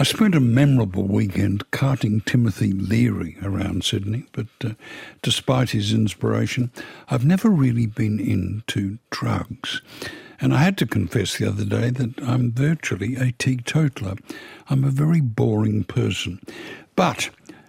I spent a memorable weekend carting Timothy Leary around Sydney, but despite his inspiration, I've never really been into drugs. And I had to confess the other day that I'm virtually a teetotaler. I'm a very boring person. But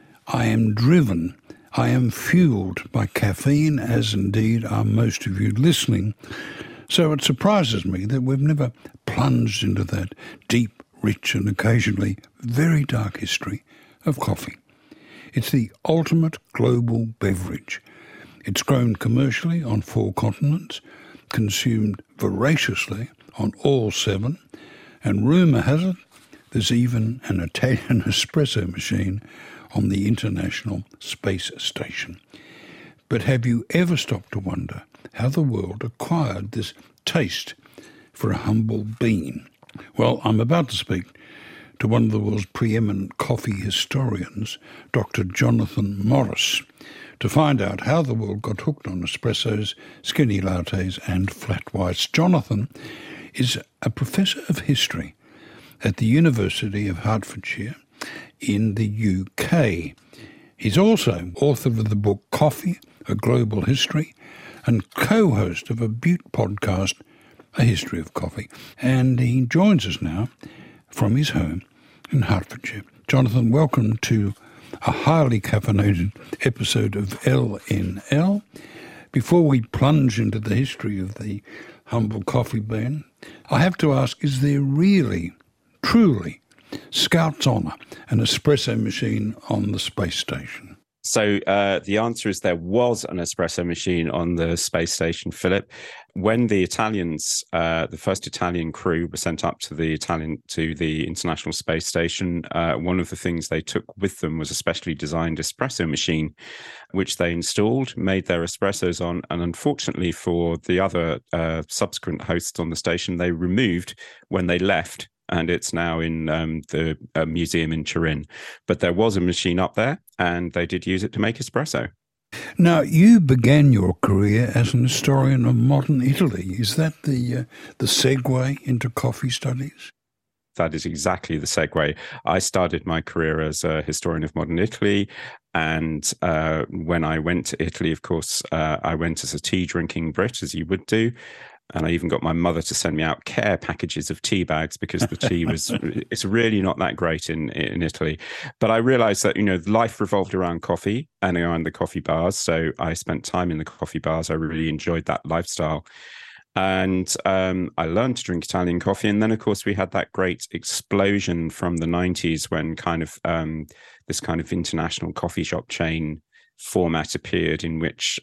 I am driven, I am fueled by caffeine, as indeed are most of you listening. So it surprises me that we've never plunged into that deep, rich and occasionally very dark history of coffee. It's the ultimate global beverage. It's grown commercially on 4 continents, consumed voraciously on all 7, and rumour has it there's even an Italian espresso machine on the International Space Station. But have you ever stopped to wonder how the world acquired this taste for a humble bean? Well, I'm about to speak to one of the world's preeminent coffee historians, Dr. Jonathan Morris, to find out how the world got hooked on espressos, skinny lattes and flat whites. Jonathan is a professor of history at the University of Hertfordshire in the UK. He's also author of the book Coffee, A Global History, and co-host of a Butte podcast, A History of Coffee. And he joins us now from his home in Hertfordshire. Jonathan, welcome to a highly caffeinated episode of LNL. Before we plunge into the history of the humble coffee bean, I have to ask, is there really, truly, Scout's honour, an espresso machine on the space station? So the answer is there was an espresso machine on the space station, Philip. When the Italians, the first Italian crew, were sent up to the International Space Station, one of the things they took with them was a specially designed espresso machine, which they installed, made their espressos on, and unfortunately for the other subsequent hosts on the station, they removed when they left. And it's now in the museum in Turin. But there was a machine up there, and they did use it to make espresso. Now, you began your career as an historian of modern Italy. Is that the segue into coffee studies? That is exactly the segue. I started my career as a historian of modern Italy. And when I went to Italy, of course, I went as a tea-drinking Brit, as you would do. And I even got my mother to send me out care packages of tea bags because the tea it's really not that great in Italy. But I realized that, life revolved around coffee and around the coffee bars. So I spent time in the coffee bars. I really enjoyed that lifestyle. And I learned to drink Italian coffee. And then, of course, we had that great explosion from the 90s when this kind of international coffee shop chain format appeared in which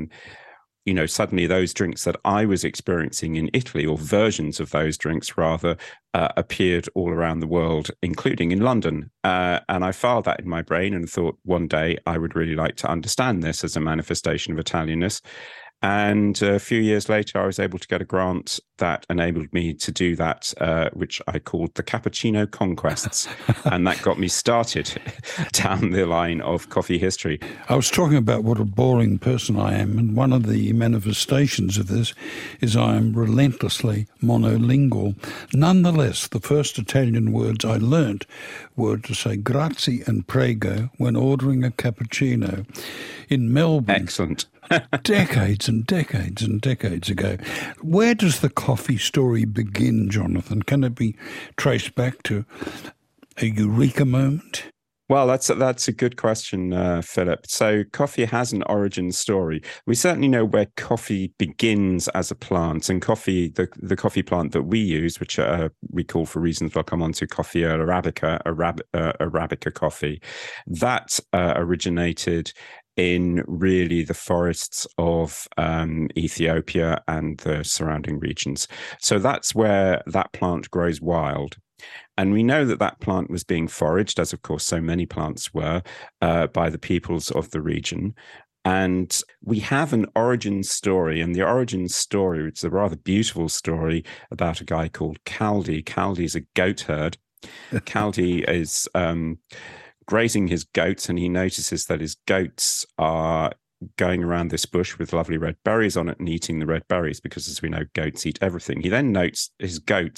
suddenly those drinks that I was experiencing in Italy, or versions of those drinks rather, appeared all around the world, including in London. And I filed that in my brain and thought one day I would really like to understand this as a manifestation of Italianness. And a few years later, I was able to get a grant that enabled me to do that, which I called the Cappuccino Conquests. And that got me started down the line of coffee history. I was talking about what a boring person I am, and one of the manifestations of this is I am relentlessly monolingual. Nonetheless, the first Italian words I learnt were to say grazie and prego when ordering a cappuccino in Melbourne. Excellent. Decades and decades and decades ago. Where does the coffee story begin, Jonathan? Can it be traced back to a eureka moment? Well, that's a good question, Philip. So coffee has an origin story. We certainly know where coffee begins as a plant, and the coffee plant that we use, which we call, for reasons we'll come on to, Coffea arabica, Arabica coffee, that originated in really the forests of Ethiopia and the surrounding regions. So that's where that plant grows wild. And we know that plant was being foraged, as of course so many plants were, by the peoples of the region. And we have an origin story, and the origin story, which is a rather beautiful story about a guy called Caldi. Caldi is a goat herd. Caldi is grazing his goats, and he notices that his goats are going around this bush with lovely red berries on it and eating the red berries because, as we know, goats eat everything. He then notes his goats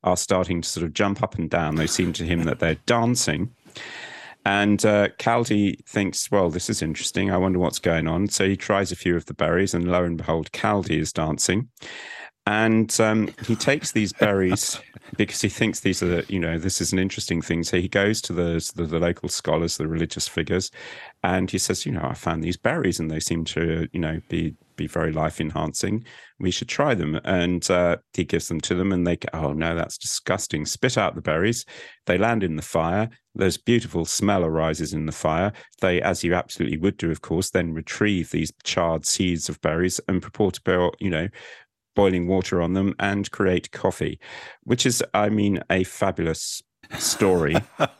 are starting to sort of jump up and down. They seem to him that they're dancing. And Kaldi thinks, well, this is interesting. I wonder what's going on. So he tries a few of the berries, and lo and behold, Kaldi is dancing. And he takes these berries because he thinks these are, this is an interesting thing. So he goes to the local scholars, the religious figures, and he says, I found these berries and they seem to, be very life enhancing. We should try them. And he gives them to them, and they go, oh no, that's disgusting. Spit out the berries. They land in the fire. There's beautiful smell arises in the fire. They, as you absolutely would do, of course, then retrieve these charred seeds of berries and purport to, boiling water on them and create coffee, which is, a fabulous story.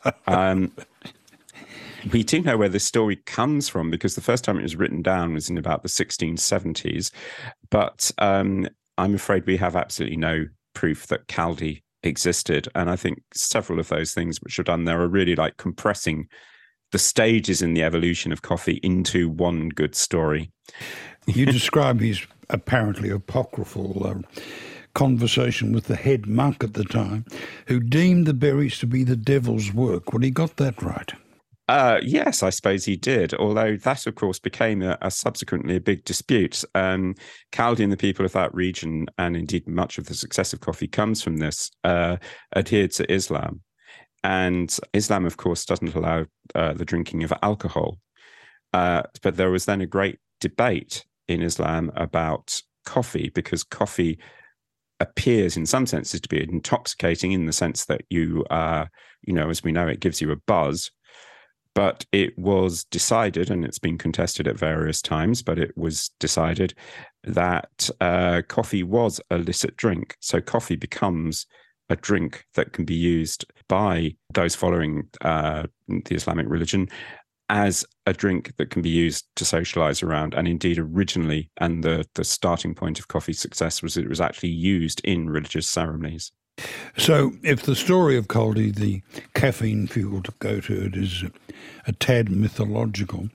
We do know where this story comes from, because the first time it was written down was in about the 1670s. But I'm afraid we have absolutely no proof that Kaldi existed. And I think several of those things which are done there are really like compressing the stages in the evolution of coffee into one good story. You describe his apparently apocryphal conversation with the head monk at the time, who deemed the berries to be the devil's work. Well, he got that right. Yes, I suppose he did, although that, of course, became subsequently a big dispute. Kaldi and the people of that region, and indeed much of the success of coffee comes from this, adhered to Islam. And Islam, of course, doesn't allow the drinking of alcohol. But there was then a great debate in Islam about coffee, because coffee appears in some senses to be intoxicating, in the sense that you, as we know, it gives you a buzz. But it was decided, and it's been contested at various times, but it was decided that coffee was a licit drink. So coffee becomes a drink that can be used by those following the Islamic religion as a drink that can be used to socialize around. And indeed, originally, and the starting point of coffee's success was it was actually used in religious ceremonies. So if the story of Kaldi, the caffeine-fueled goatherd, is a tad mythological,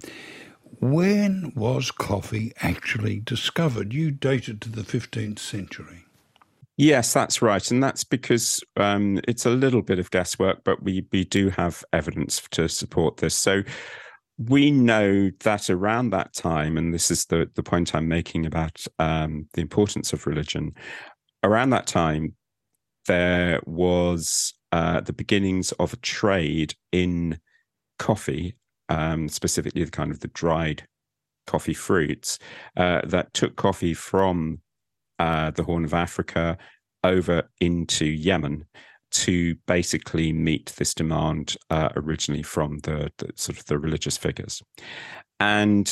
when was coffee actually discovered? You date it to the 15th century. Yes, that's right. And that's because it's a little bit of guesswork, but we do have evidence to support this. So we know that around that time, and this is the point I'm making about the importance of religion, around that time, there was the beginnings of a trade in coffee, specifically the kind of the dried coffee fruits, that took coffee from the Horn of Africa over into Yemen to basically meet this demand originally from the sort of the religious figures. And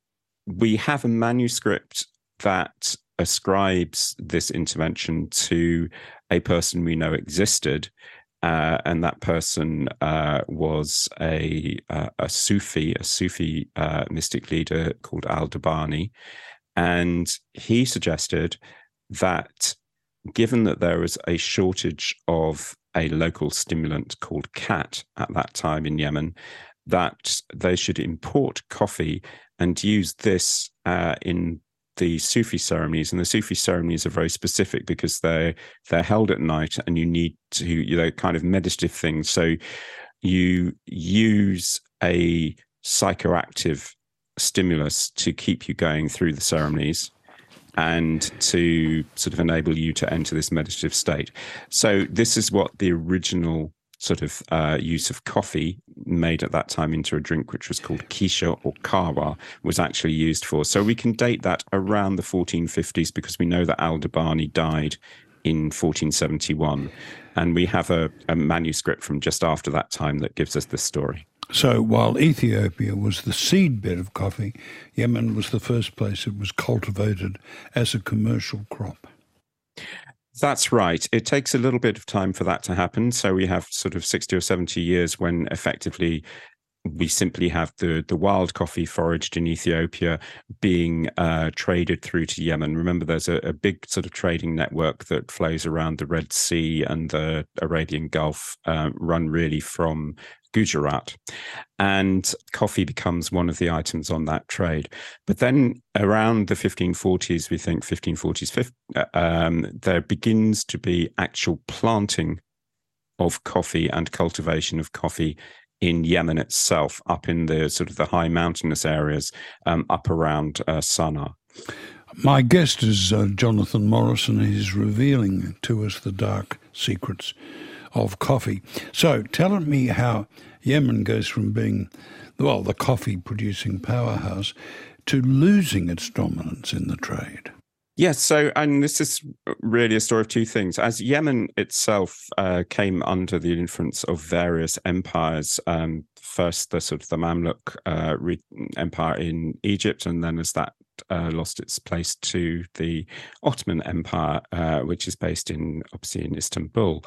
we have a manuscript that ascribes this intervention to a person we know existed, and that person was a Sufi mystic leader called Al-Dabani. And he suggested that given that there was a shortage of a local stimulant called khat at that time in Yemen, that they should import coffee and use this in the Sufi ceremonies. And the Sufi ceremonies are very specific because they're held at night, and you need to, kind of meditative things. So you use a psychoactive stimulus to keep you going through the ceremonies and to sort of enable you to enter this meditative state. So this is what the original sort of use of coffee made at that time into a drink, which was called kisha or kawa, was actually used for. So we can date that around the 1450s because we know that Al-Dabani died in 1471. And we have a manuscript from just after that time that gives us this story. So while Ethiopia was the seedbed of coffee, Yemen was the first place it was cultivated as a commercial crop. That's right. It takes a little bit of time for that to happen. So we have sort of 60 or 70 years when effectively we simply have the wild coffee foraged in Ethiopia being traded through to Yemen. Remember, there's a big sort of trading network that flows around the Red Sea and the Arabian Gulf, run really from Gujarat. And coffee becomes one of the items on that trade. But then around the 1540s, we think 1540s, there begins to be actual planting of coffee and cultivation of coffee in Yemen itself, up in the sort of the high mountainous areas, up around Sana'a. My guest is Jonathan Morrison. He's revealing to us the dark secrets of coffee. So tell me how Yemen goes from being, well, the coffee-producing powerhouse to losing its dominance in the trade. Yes, so, and this is really a story of two things. As Yemen itself came under the influence of various empires, first the sort of the Mamluk Empire in Egypt, and then as that lost its place to the Ottoman Empire, which is based obviously in Istanbul.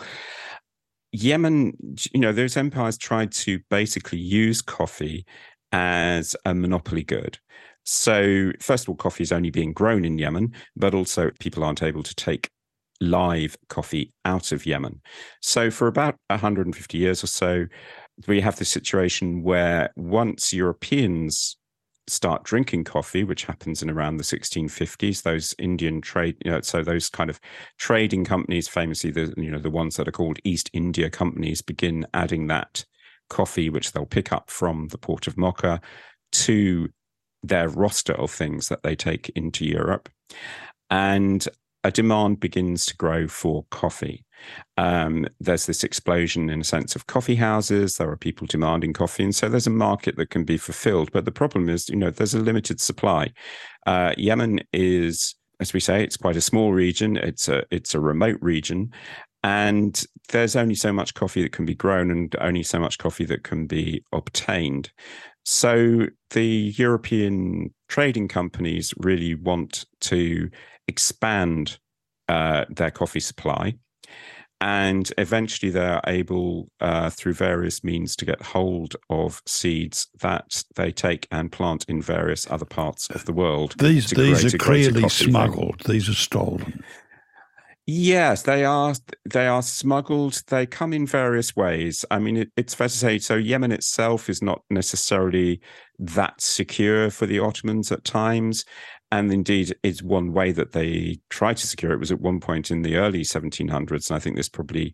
Yemen, those empires tried to basically use coffee as a monopoly good. So, first of all, coffee is only being grown in Yemen, but also people aren't able to take live coffee out of Yemen. So, for about 150 years or so, we have this situation where once Europeans start drinking coffee, which happens in around the 1650s, those Indian trade, so those kind of trading companies, famously the ones that are called East India companies, begin adding that coffee, which they'll pick up from the port of Mocha, to their roster of things that they take into Europe. And a demand begins to grow for coffee. There's this explosion, in a sense, of coffee houses. There are people demanding coffee. And so there's a market that can be fulfilled. But the problem is, there's a limited supply. Yemen is, as we say, it's quite a small region. It's a remote region. And there's only so much coffee that can be grown and only so much coffee that can be obtained. So the European trading companies really want to expand their coffee supply. And eventually they're able, through various means, to get hold of seeds that they take and plant in various other parts of the world. These are clearly smuggled. These are stolen. Yes, they are smuggled. They come in various ways. I mean, it's fair to say, so Yemen itself is not necessarily that secure for the Ottomans at times. And indeed, it's one way that they tried to secure it was at one point in the early 1700s. And I think this probably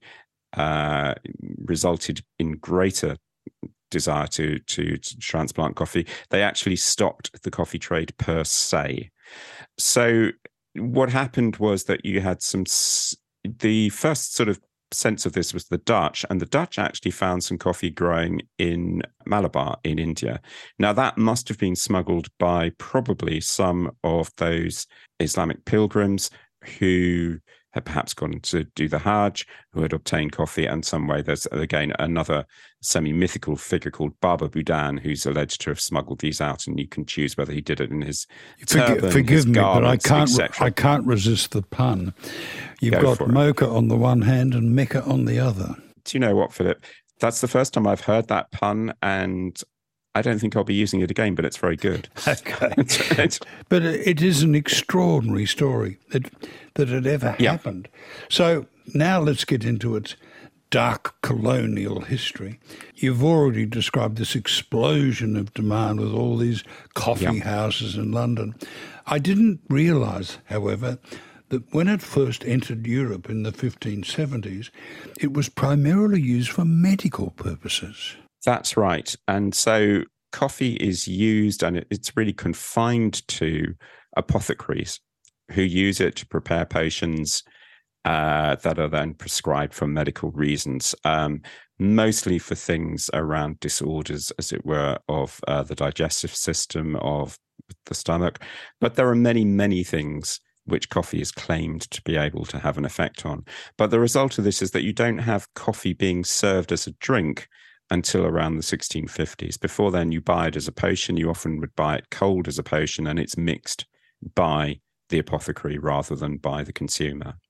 resulted in greater desire to transplant coffee. They actually stopped the coffee trade per se. So what happened was that you had the first sort of sense of this was the Dutch, and the Dutch actually found some coffee growing in Malabar in India. Now, that must have been smuggled by probably some of those Islamic pilgrims who had perhaps gone to do the Hajj, who had obtained coffee, and some way there's, again, another semi-mythical figure called Baba Budan, who's alleged to have smuggled these out, and you can choose whether he did it in his turban, Forgive his me, garments, but I can't resist the pun. You've got Mocha on the one hand and Mecca on the other. Do you know what, Philip? That's the first time I've heard that pun, and I don't think I'll be using it again, but it's very good. Okay. But it is an extraordinary story that it ever happened. So now let's get into its dark colonial history. You've already described this explosion of demand with all these coffee houses in London. I didn't realise, however, that when it first entered Europe in the 1570s, it was primarily used for medical purposes. That's right. And so coffee is used, and it's really confined to apothecaries who use it to prepare potions that are then prescribed for medical reasons, mostly for things around disorders, as it were, of the digestive system, of the stomach. But there are many, many things which coffee is claimed to be able to have an effect on. But the result of this is that you don't have coffee being served as a drink until around the 1650s. Before then, you buy it as a potion. You often would buy it cold as a potion, and it's mixed by the apothecary rather than by the consumer.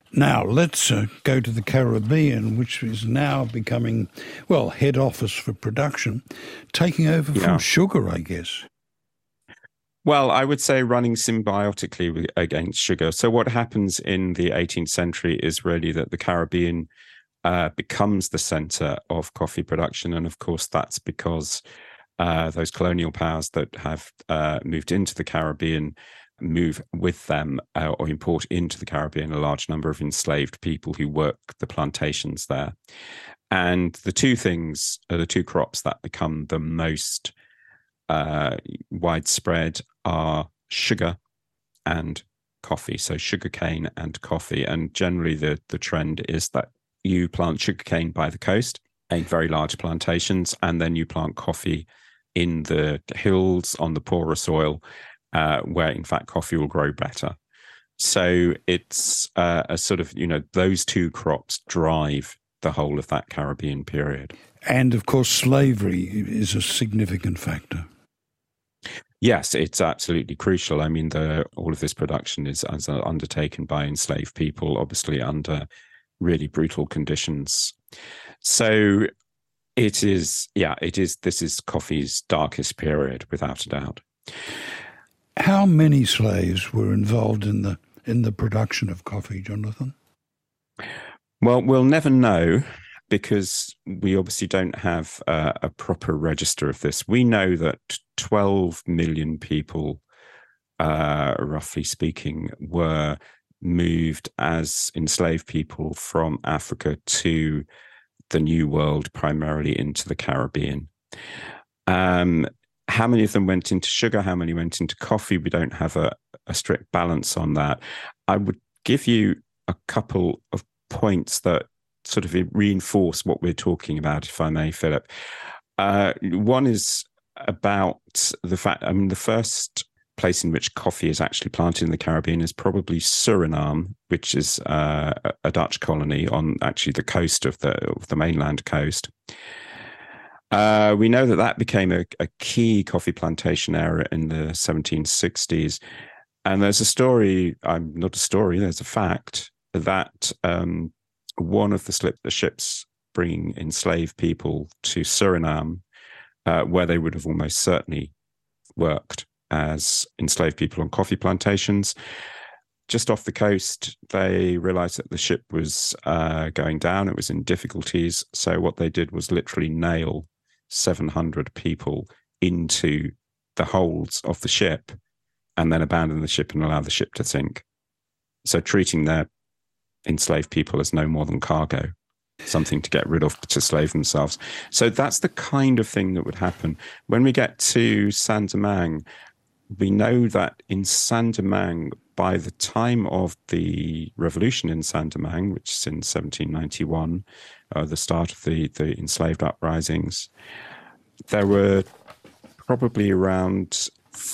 Now, let's go to the Caribbean, which is now becoming, well, head office for production, taking over from sugar, I guess. Well, I would say running symbiotically against sugar. So what happens in the 18th century is really that the Caribbean becomes the center of coffee production. And of course, that's because those colonial powers that have moved into the Caribbean move with them or import into the Caribbean a large number of enslaved people who work the plantations there. And the two things are the two crops that become the most widespread are sugar and coffee. So sugarcane and coffee. And generally the trend is that you plant sugarcane by the coast, very large plantations, and then you plant coffee in the hills on the poorer soil, where in fact coffee will grow better. So it's a sort of, those two crops drive the whole of that Caribbean period. And of course, slavery is a significant factor. Yes, it's absolutely crucial. I mean, all of this production is undertaken by enslaved people, obviously under really brutal conditions. So it is. This is coffee's darkest period, without a doubt. How many slaves were involved in the production of coffee, Jonathan? Well, we'll never know, because we obviously don't have a proper register of this. We know that 12 million people, roughly speaking, were moved as enslaved people from Africa to the New World, primarily into the Caribbean. How many of them went into sugar? How many went into coffee? We don't have a strict balance on that. I would give you a couple of points that sort of reinforce what we're talking about, if I may, Philip. One is about the fact, the first place in which coffee is actually planted in the Caribbean is probably Suriname, which is a Dutch colony on actually the coast of the mainland coast. We know that became a key coffee plantation area in the 1760s. And there's there's a fact that one of the ships bringing enslaved people to Suriname, where they would have almost certainly worked as enslaved people on coffee plantations, just off the coast, they realized that the ship was going down. It was in difficulties. So what they did was literally nail 700 people into the holds of the ship and then abandon the ship and allow the ship to sink. So treating their enslaved people as no more than cargo, something to get rid of to slave themselves. So that's the kind of thing that would happen. When we get to Saint-Domingue, we know that in Saint-Domingue, by the time of the revolution in Saint-Domingue, which is in 1791, the start of the enslaved uprisings, there were probably around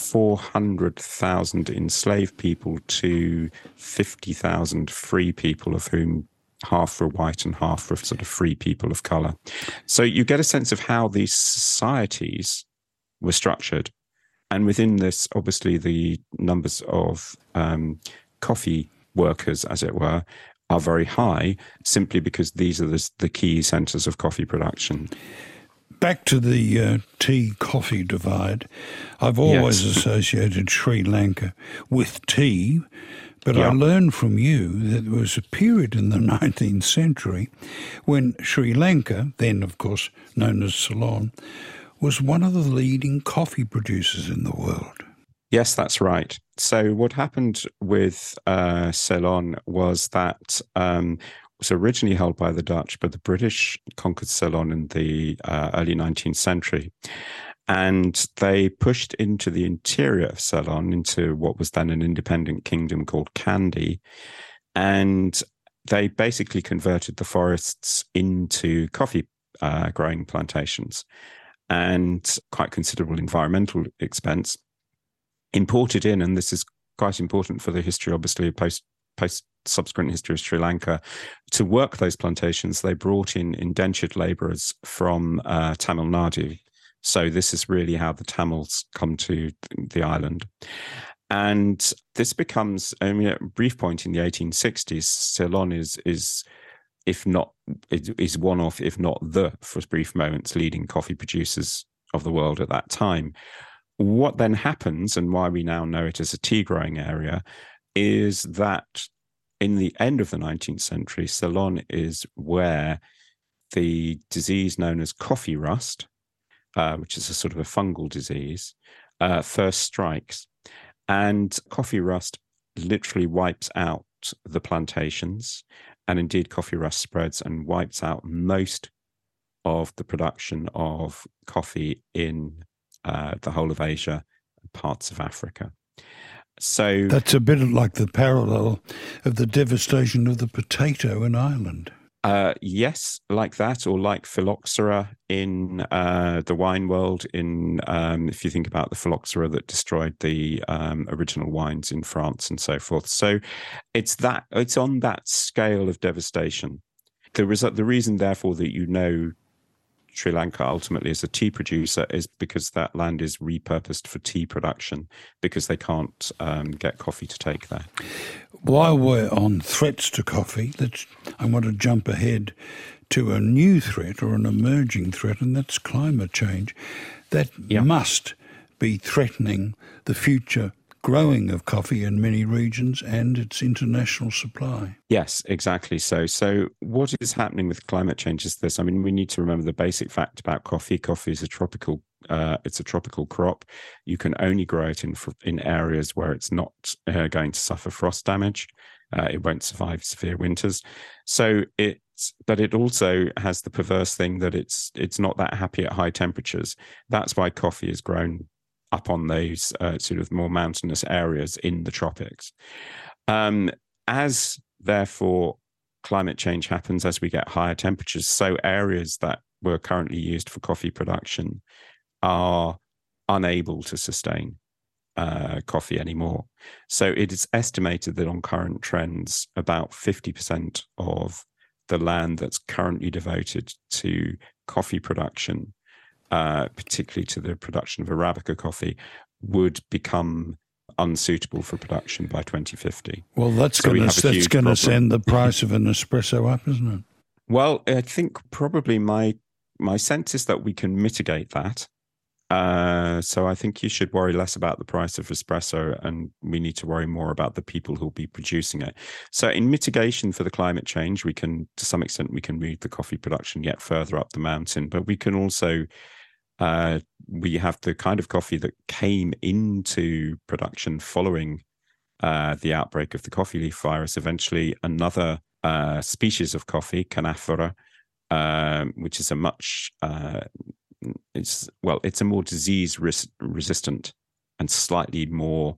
400,000 enslaved people to 50,000 free people, of whom half were white and half were sort of free people of color. So you get a sense of how these societies were structured. And within this, obviously, the numbers of coffee workers, as it were, are very high, simply because these are the key centers of coffee production. Back to the tea-coffee divide, I've always associated Sri Lanka with tea, but I learned from you that there was a period in the 19th century when Sri Lanka, then of course known as Ceylon, was one of the leading coffee producers in the world. Yes, that's right. So what happened with Ceylon was that it was originally held by the Dutch, but the British conquered Ceylon in the early 19th century. And they pushed into the interior of Ceylon, into what was then an independent kingdom called Kandy. And they basically converted the forests into coffee growing plantations, and quite considerable environmental expense. Imported in, and this is quite important for the history, obviously, post subsequent history of Sri Lanka, to work those plantations, they brought in indentured labourers from Tamil Nadu. So this is really how the Tamils come to the island. And this becomes, I mean, at a brief point in the 1860s, Ceylon is one of, if not the, for brief moments, leading coffee producers of the world at that time. What then happens, and why we now know it as a tea growing area, is that in the end of the 19th century, Ceylon is where the disease known as coffee rust, which is a sort of a fungal disease, first strikes. And coffee rust literally wipes out the plantations, and indeed coffee rust spreads and wipes out most of the production of coffee in the whole of Asia and parts of Africa. So that's a bit like the parallel of the devastation of the potato in Ireland. Yes, like that, or like phylloxera in the wine world. If you think about the phylloxera that destroyed the original wines in France and so forth. So it's on that scale of devastation. The reason, therefore, that Sri Lanka ultimately as a tea producer is because that land is repurposed for tea production, because they can't get coffee to take there. While we're on threats to coffee, I want to jump ahead to a new threat or an emerging threat, and that's climate change. That must be threatening the future growing of coffee in many regions and its international supply. Yes, exactly. So what is happening with climate change is this. I mean, we need to remember the basic fact about coffee. Coffee is a tropical crop. You can only grow it in areas where it's not going to suffer frost damage. It won't survive severe winters. But it also has the perverse thing that it's not that happy at high temperatures. That's why coffee is grown up on those sort of more mountainous areas in the tropics. As therefore climate change happens, as we get higher temperatures, so areas that were currently used for coffee production are unable to sustain coffee anymore. So it is estimated that on current trends, about 50% of the land that's currently devoted to coffee production, particularly to the production of Arabica coffee, would become unsuitable for production by 2050. Well, that's going to send the price of an espresso up, isn't it? Well, I think probably my sense is that we can mitigate that. So I think you should worry less about the price of espresso, and we need to worry more about the people who'll be producing it. So in mitigation for the climate change, to some extent, we can move the coffee production yet further up the mountain, but we can also, we have the kind of coffee that came into production following the outbreak of the coffee leaf virus. Eventually, another species of coffee, Canaphora, which is a much it's a more disease resistant and slightly more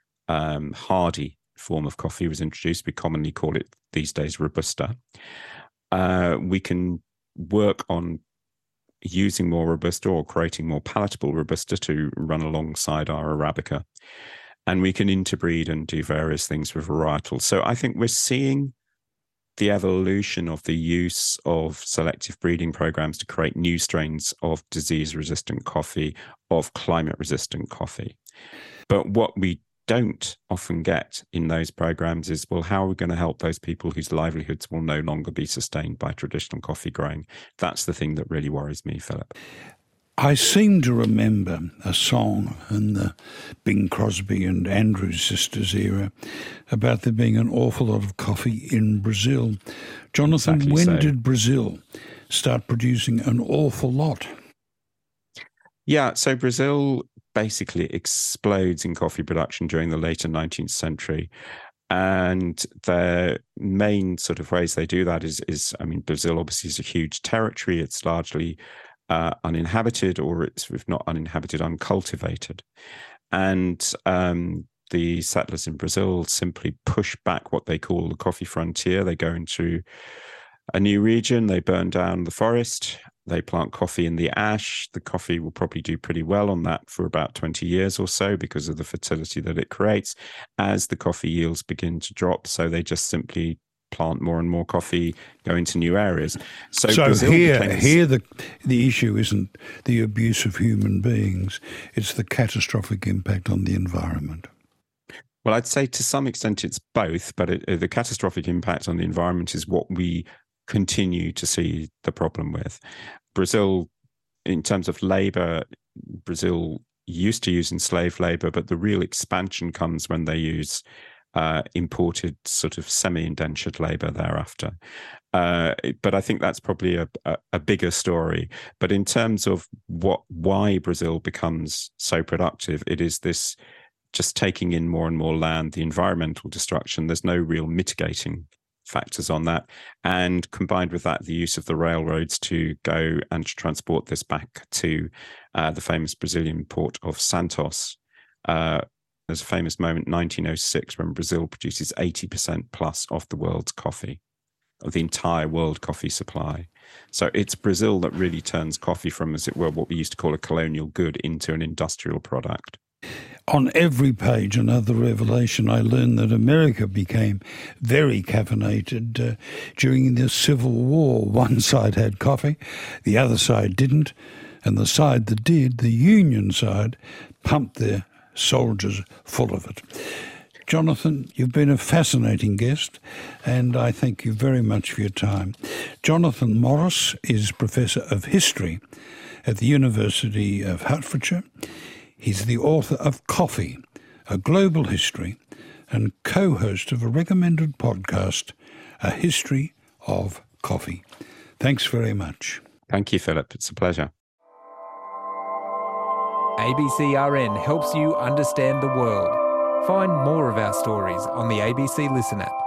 hardy form of coffee, was introduced. We commonly call it these days Robusta. We can work on using more Robusta or creating more palatable Robusta to run alongside our Arabica. And we can interbreed and do various things with varietals. So I think we're seeing the evolution of the use of selective breeding programs to create new strains of disease-resistant coffee, of climate-resistant coffee. But what we don't often get in those programs is, well, how are we going to help those people whose livelihoods will no longer be sustained by traditional coffee growing? That's the thing that really worries me, Philip. I seem to remember a song in the Bing Crosby and Andrews Sisters era about there being an awful lot of coffee in Brazil. Jonathan, when did Brazil start producing an awful lot? Yeah, so Brazil basically explodes in coffee production during the later 19th century. And the main sort of ways they do that is Brazil obviously is a huge territory. It's largely uninhabited, or it's, if not uninhabited, uncultivated. And the settlers in Brazil simply push back what they call the coffee frontier. They go into a new region, they burn down the forest, they plant coffee in the ash. The coffee will probably do pretty well on that for about 20 years or so because of the fertility that it creates as the coffee yields begin to drop. So they just simply plant more and more coffee, go into new areas. So here the issue isn't the abuse of human beings, it's the catastrophic impact on the environment. Well, I'd say to some extent it's both, but the catastrophic impact on the environment is what we continue to see the problem with. Brazil, in terms of labor, Brazil used to use enslaved labor, but the real expansion comes when they use imported sort of semi-indentured labor thereafter. But I think that's probably a bigger story. But in terms of why Brazil becomes so productive, it is this just taking in more and more land, the environmental destruction. There's no real mitigating factors on that. And combined with that, the use of the railroads to go and transport this back to the famous Brazilian port of Santos. There's a famous moment, 1906, when Brazil produces 80% plus of the world's coffee, of the entire world coffee supply. So it's Brazil that really turns coffee from, as it were, what we used to call a colonial good into an industrial product. On every page, another revelation. I learned that America became very caffeinated during the Civil War. One side had coffee, the other side didn't, and the side that did, the Union side, pumped their soldiers full of it. Jonathan, you've been a fascinating guest, and I thank you very much for your time. Jonathan Morris is Professor of History at the University of Hertfordshire. He's the author of Coffee, A Global History, and co-host of a recommended podcast, A History of Coffee. Thanks very much. Thank you, Philip. It's a pleasure. ABCRN helps you understand the world. Find more of our stories on the ABC Listen app.